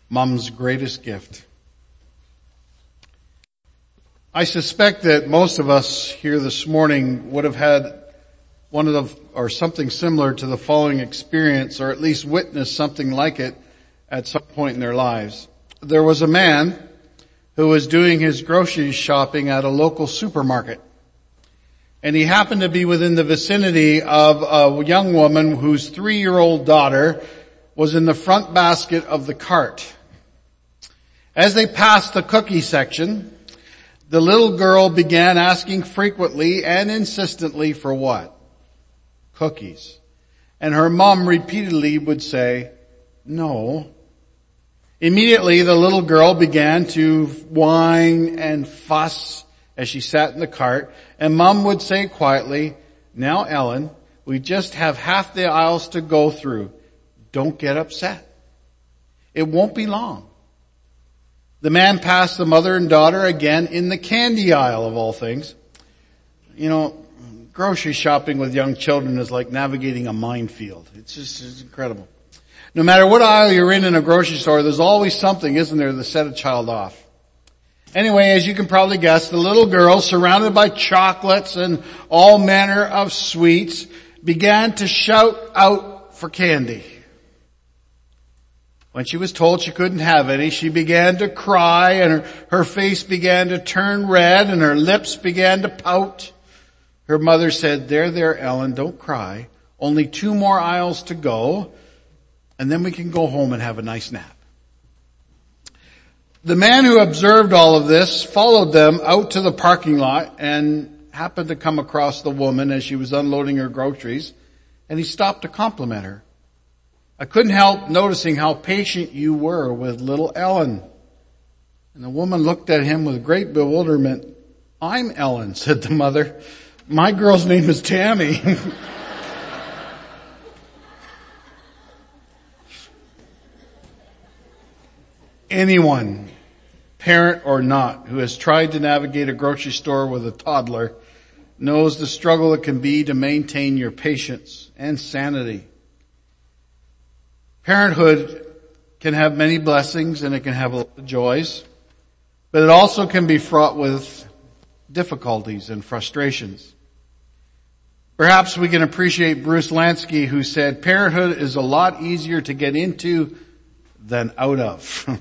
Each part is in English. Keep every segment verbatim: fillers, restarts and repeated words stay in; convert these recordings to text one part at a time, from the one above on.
Mom's greatest gift. I suspect that most of us here this morning would have had one of the, or something similar to the following experience, or at least witnessed something like it at some point in their lives. There was a man who was doing his grocery shopping at a local supermarket. And he happened to be within the vicinity of a young woman whose three-year-old daughter was in the front basket of the cart. As they passed the cookie section, the little girl began asking frequently and insistently for what? Cookies. And her mom repeatedly would say, no. Immediately the little girl began to whine and fuss as she sat in the cart, and Mom would say quietly, now Ellen, we just have half the aisles to go through. Don't get upset. It won't be long. The man passed the mother and daughter again in the candy aisle of all things. You know, grocery shopping with young children is like navigating a minefield. It's just it's incredible. No matter what aisle you're in in a grocery store, there's always something, isn't there, to set a child off. Anyway, as you can probably guess, the little girl, surrounded by chocolates and all manner of sweets, began to shout out for candy. When she was told she couldn't have any, she began to cry, and her, her face began to turn red, and her lips began to pout. Her mother said, there, there, Ellen, don't cry. Only two more aisles to go, and then we can go home and have a nice nap. The man who observed all of this followed them out to the parking lot and happened to come across the woman as she was unloading her groceries, and he stopped to compliment her. I couldn't help noticing how patient you were with little Ellen. And the woman looked at him with great bewilderment. I'm Ellen, said the mother. My girl's name is Tammy. Anyone, parent or not, who has tried to navigate a grocery store with a toddler knows the struggle it can be to maintain your patience and sanity. Parenthood can have many blessings and it can have a lot of joys, but it also can be fraught with difficulties and frustrations. Perhaps we can appreciate Bruce Lansky, who said, parenthood is a lot easier to get into than out of.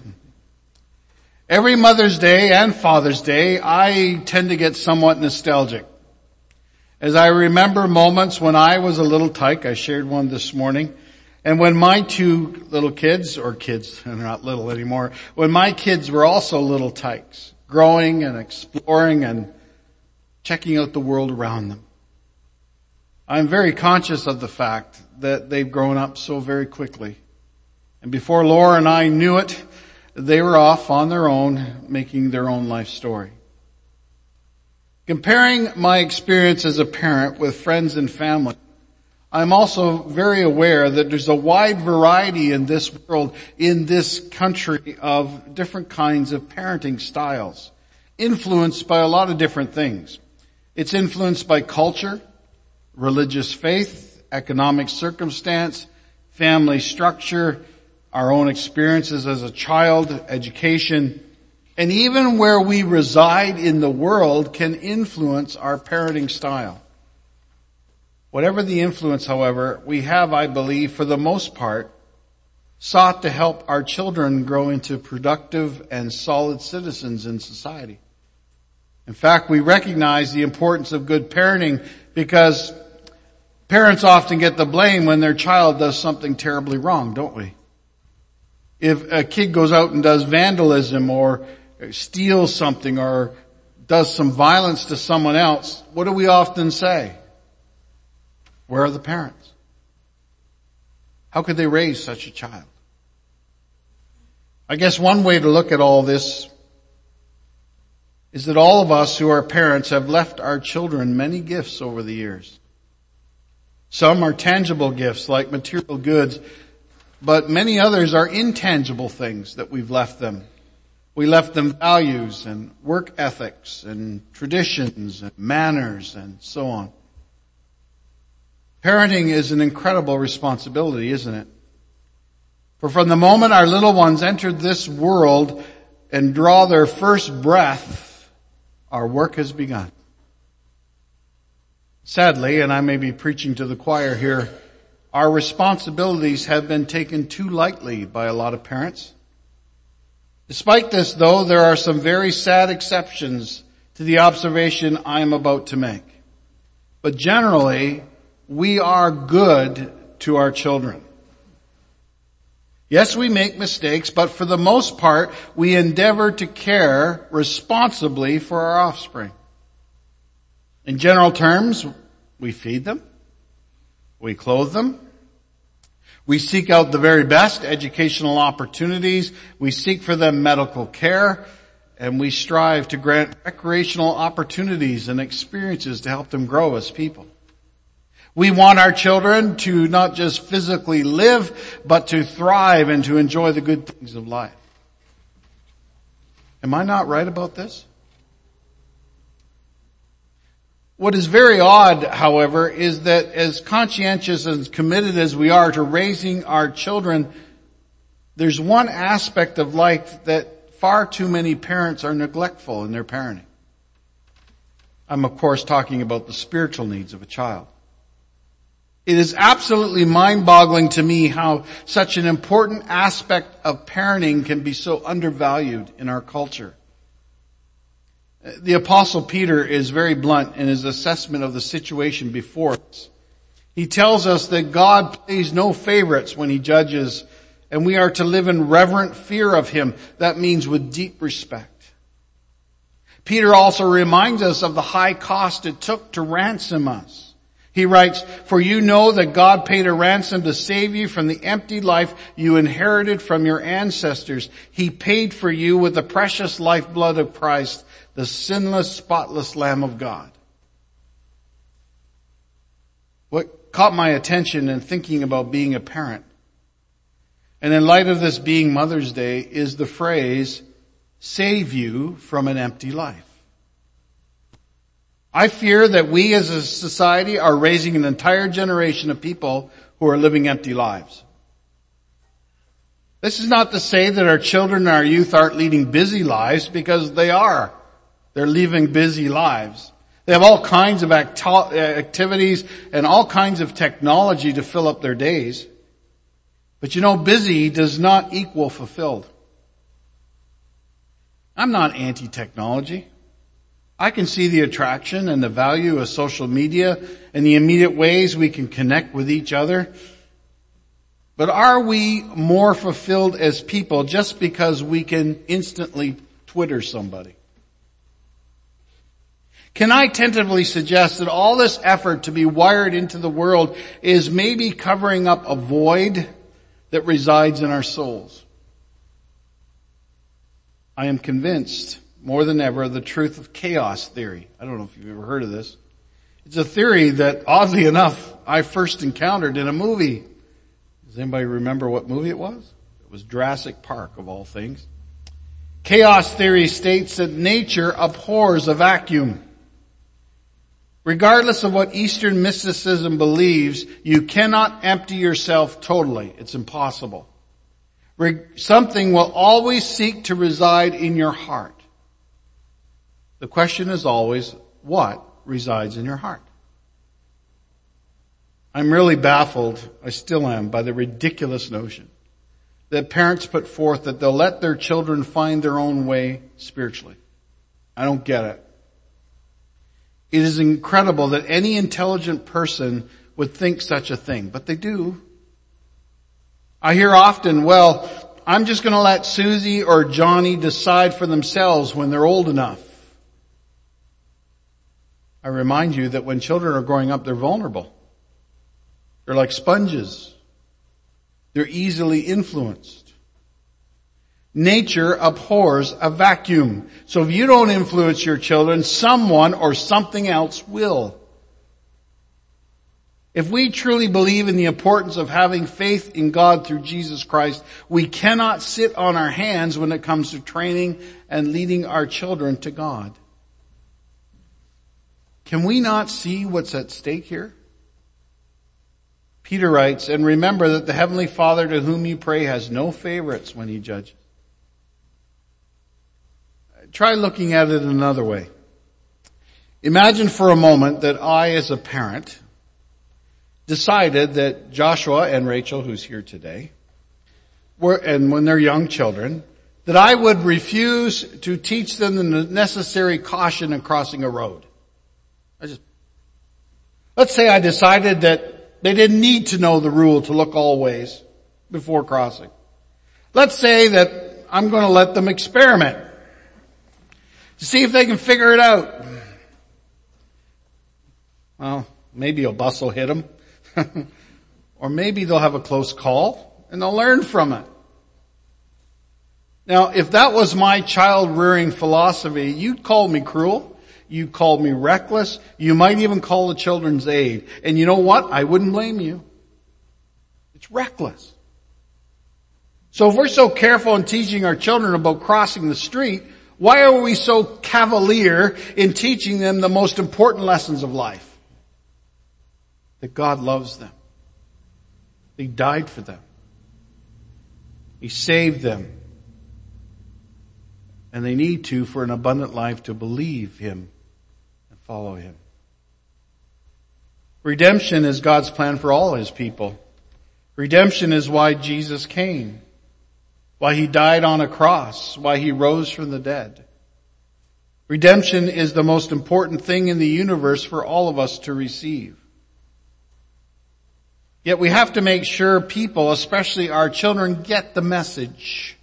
Every Mother's Day and Father's Day, I tend to get somewhat nostalgic. As I remember moments when I was a little tyke, I shared one this morning, and when my two little kids, or kids, they're not little anymore, when my kids were also little tykes, growing and exploring and checking out the world around them. I'm very conscious of the fact that they've grown up so very quickly. And before Laura and I knew it, they were off on their own, making their own life story. Comparing my experience as a parent with friends and family, I'm also very aware that there's a wide variety in this world, in this country, of different kinds of parenting styles, influenced by a lot of different things. It's influenced by culture, religious faith, economic circumstance, family structure, our own experiences as a child, education, and even where we reside in the world can influence our parenting style. Whatever the influence, however, we have, I believe, for the most part, sought to help our children grow into productive and solid citizens in society. In fact, we recognize the importance of good parenting because parents often get the blame when their child does something terribly wrong, don't we? If a kid goes out and does vandalism or steals something or does some violence to someone else, what do we often say? Where are the parents? How could they raise such a child? I guess one way to look at all this is that all of us who are parents have left our children many gifts over the years. Some are tangible gifts like material goods, but many others are intangible things that we've left them. We left them values and work ethics and traditions and manners and so on. Parenting is an incredible responsibility, isn't it? For from the moment our little ones entered this world and draw their first breath, our work has begun. Sadly, and I may be preaching to the choir here, our responsibilities have been taken too lightly by a lot of parents. Despite this, though, there are some very sad exceptions to the observation I am about to make. But generally, we are good to our children. Yes, we make mistakes, but for the most part, we endeavor to care responsibly for our offspring. In general terms, we feed them, we clothe them, we seek out the very best educational opportunities, we seek for them medical care, and we strive to grant recreational opportunities and experiences to help them grow as people. We want our children to not just physically live, but to thrive and to enjoy the good things of life. Am I not right about this? What is very odd, however, is that as conscientious and committed as we are to raising our children, there's one aspect of life that far too many parents are neglectful in their parenting. I'm of course talking about the spiritual needs of a child. It is absolutely mind-boggling to me how such an important aspect of parenting can be so undervalued in our culture. The Apostle Peter is very blunt in his assessment of the situation before us. He tells us that God plays no favorites when He judges, and we are to live in reverent fear of Him. That means with deep respect. Peter also reminds us of the high cost it took to ransom us. He writes, "For you know that God paid a ransom to save you from the empty life you inherited from your ancestors. He paid for you with the precious lifeblood of Christ, the sinless, spotless Lamb of God." What caught my attention in thinking about being a parent, and in light of this being Mother's Day, is the phrase, "save you from an empty life." I fear that we as a society are raising an entire generation of people who are living empty lives. This is not to say that our children and our youth aren't leading busy lives, because they are. They're living busy lives. They have all kinds of act- activities and all kinds of technology to fill up their days. But you know, busy does not equal fulfilled. I'm not anti-technology. I can see the attraction and the value of social media and the immediate ways we can connect with each other. But are we more fulfilled as people just because we can instantly Twitter somebody? Can I tentatively suggest that all this effort to be wired into the world is maybe covering up a void that resides in our souls? I am convinced more than ever of the truth of chaos theory. I don't know if you've ever heard of this. It's a theory that, oddly enough, I first encountered in a movie. Does anybody remember what movie it was? It was Jurassic Park, of all things. Chaos theory states that nature abhors a vacuum. Regardless of what Eastern mysticism believes, you cannot empty yourself totally. It's impossible. Something will always seek to reside in your heart. The question is always, what resides in your heart? I'm really baffled, I still am, by the ridiculous notion that parents put forth that they'll let their children find their own way spiritually. I don't get it. It is incredible that any intelligent person would think such a thing, but they do. I hear often, well, I'm just going to let Susie or Johnny decide for themselves when they're old enough. I remind you that when children are growing up, they're vulnerable. They're like sponges. They're easily influenced. Nature abhors a vacuum. So if you don't influence your children, someone or something else will. If we truly believe in the importance of having faith in God through Jesus Christ, we cannot sit on our hands when it comes to training and leading our children to God. Can we not see what's at stake here? Peter writes, and remember that the Heavenly Father to whom you pray has no favorites when he judges. Try looking at it another way. Imagine for a moment that I, as a parent, decided that Joshua and Rachel, who's here today, were, and when they're young children, that I would refuse to teach them the necessary caution in crossing a road. I just, let's say I decided that they didn't need to know the rule to look all ways before crossing. Let's say that I'm going to let them experiment to see if they can figure it out. Well, maybe a bus will hit them. Or maybe they'll have a close call and they'll learn from it. Now, if that was my child rearing philosophy, you'd call me cruel. You'd call me reckless. You might even call the Children's Aid. And you know what? I wouldn't blame you. It's reckless. So if we're so careful in teaching our children about crossing the street, why are we so cavalier in teaching them the most important lessons of life? That God loves them. He died for them. He saved them. And they need to, for an abundant life, to believe Him and follow Him. Redemption is God's plan for all His people. Redemption is why Jesus came. Why He died on a cross. Why He rose from the dead. Redemption is the most important thing in the universe for all of us to receive. Yet we have to make sure people, especially our children, get the message.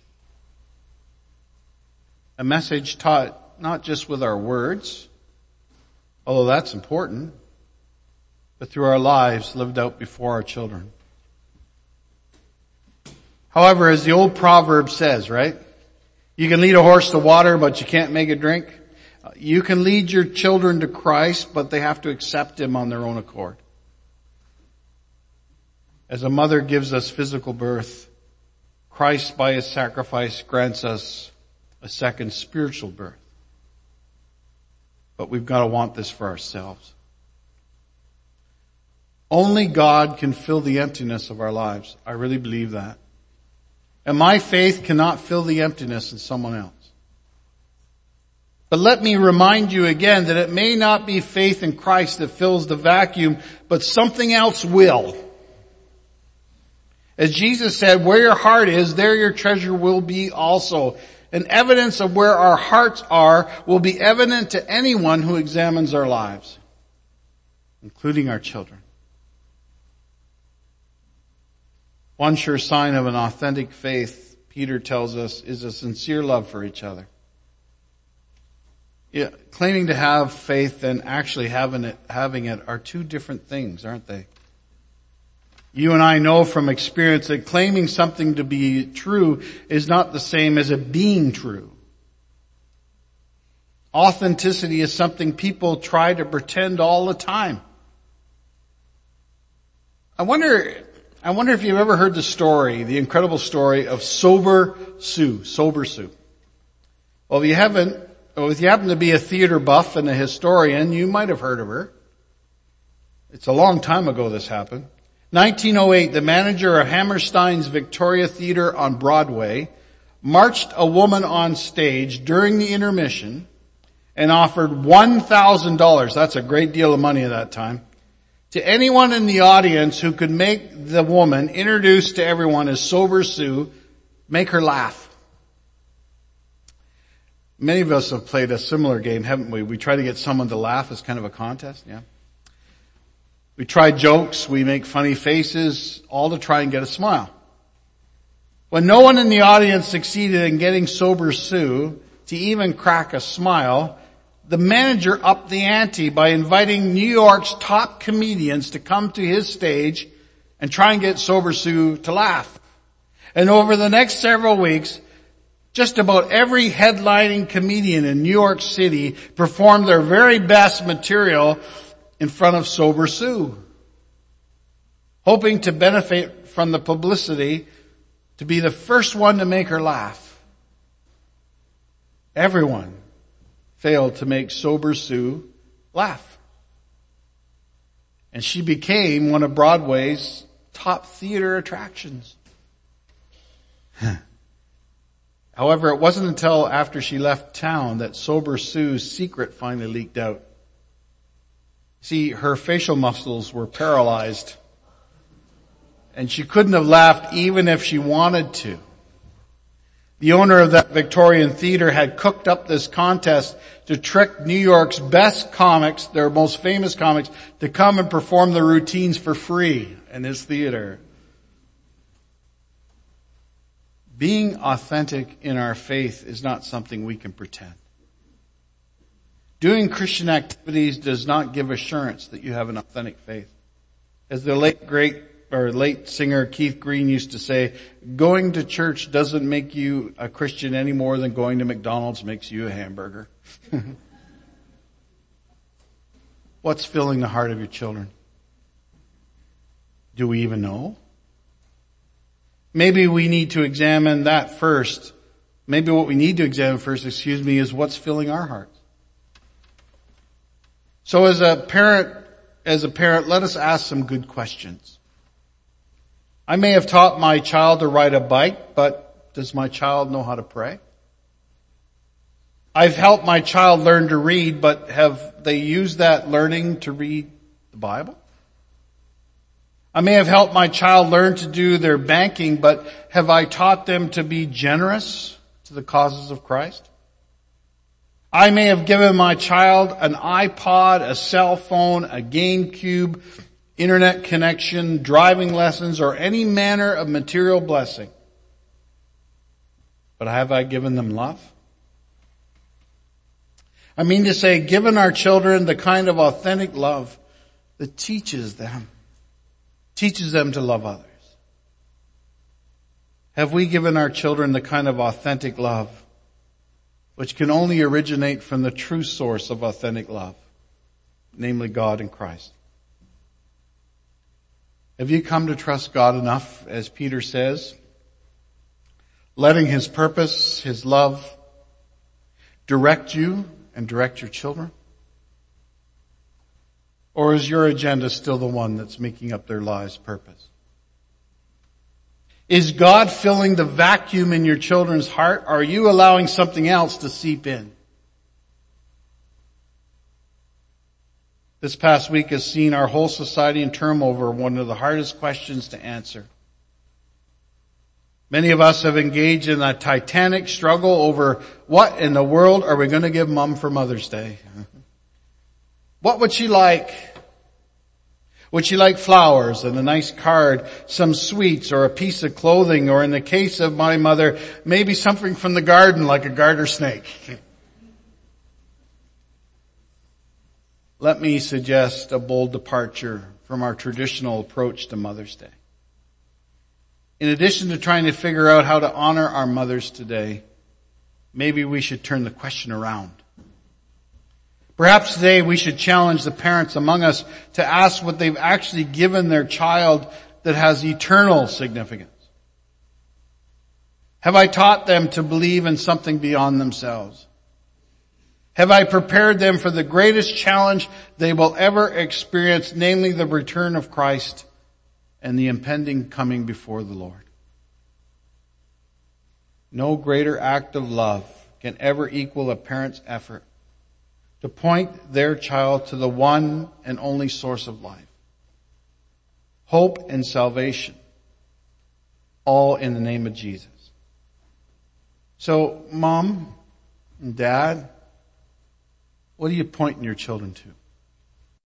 A message taught not just with our words, although that's important, but through our lives lived out before our children. However, as the old proverb says, right? You can lead a horse to water, but you can't make it drink. You can lead your children to Christ, but they have to accept Him on their own accord. As a mother gives us physical birth, Christ by His sacrifice grants us a second spiritual birth. But we've got to want this for ourselves. Only God can fill the emptiness of our lives. I really believe that. And my faith cannot fill the emptiness in someone else. But let me remind you again that it may not be faith in Christ that fills the vacuum, but something else will. As Jesus said, where your heart is, there your treasure will be also. And evidence of where our hearts are will be evident to anyone who examines our lives, including our children. One sure sign of an authentic faith, Peter tells us, is a sincere love for each other. Yeah, claiming to have faith and actually having it, having it are two different things, aren't they? You and I know from experience that claiming something to be true is not the same as it being true. Authenticity is something people try to pretend all the time. I wonder, I wonder if you've ever heard the story, the incredible story of Sober Sue, Sober Sue. Well, if you haven't, or if you happen to be a theater buff and a historian, you might have heard of her. It's a long time ago this happened. nineteen oh eight, the manager of Hammerstein's Victoria Theater on Broadway marched a woman on stage during the intermission and offered one thousand dollars, that's a great deal of money at that time, to anyone in the audience who could make the woman, introduced to everyone as Sober Sue, make her laugh. Many of us have played a similar game, haven't we? We try to get someone to laugh as kind of a contest, yeah? We try jokes, we make funny faces, all to try and get a smile. When no one in the audience succeeded in getting Sober Sue to even crack a smile, the manager upped the ante by inviting New York's top comedians to come to his stage and try and get Sober Sue to laugh. And over the next several weeks, just about every headlining comedian in New York City performed their very best material in front of Sober Sue, hoping to benefit from the publicity to be the first one to make her laugh. Everyone failed to make Sober Sue laugh. And she became one of Broadway's top theater attractions. However, it wasn't until after she left town that Sober Sue's secret finally leaked out. See, her facial muscles were paralyzed, and she couldn't have laughed even if she wanted to. The owner of that Victorian theater had cooked up this contest to trick New York's best comics, their most famous comics, to come and perform the routines for free in his theater. Being authentic in our faith is not something we can pretend. Doing Christian activities does not give assurance that you have an authentic faith. As the late great or late singer Keith Green used to say, going to church doesn't make you a Christian any more than going to McDonald's makes you a hamburger. What's filling the heart of your children? Do we even know? Maybe we need to examine that first. Maybe what we need to examine first, excuse me, is what's filling our hearts. So as a parent, as a parent, let us ask some good questions. I may have taught my child to ride a bike, but does my child know how to pray? I've helped my child learn to read, but have they used that learning to read the Bible? I may have helped my child learn to do their banking, but have I taught them to be generous to the causes of Christ? I may have given my child an iPod, a cell phone, a GameCube, internet connection, driving lessons, or any manner of material blessing. But have I given them love? I mean to say, given our children the kind of authentic love that teaches them, teaches them to love others. Have we given our children the kind of authentic love which can only originate from the true source of authentic love, namely God in Christ? Have you come to trust God enough, as Peter says, letting His purpose, His love, direct you and direct your children? Or is your agenda still the one that's making up their lives' purpose? Is God filling the vacuum in your children's heart? Or are you allowing something else to seep in? This past week has seen our whole society in turmoil over one of the hardest questions to answer. Many of us have engaged in a titanic struggle over what in the world are we going to give Mom for Mother's Day? What would she like? Would she like flowers and a nice card, some sweets or a piece of clothing, or in the case of my mother, maybe something from the garden like a garter snake? Let me suggest a bold departure from our traditional approach to Mother's Day. In addition to trying to figure out how to honor our mothers today, maybe we should turn the question around. Perhaps today we should challenge the parents among us to ask what they've actually given their child that has eternal significance. Have I taught them to believe in something beyond themselves? Have I prepared them for the greatest challenge they will ever experience, namely the return of Christ and the impending coming before the Lord? No greater act of love can ever equal a parent's effort to point their child to the one and only source of life, hope and salvation, all in the name of Jesus. So, Mom and Dad, what are you pointing your children to?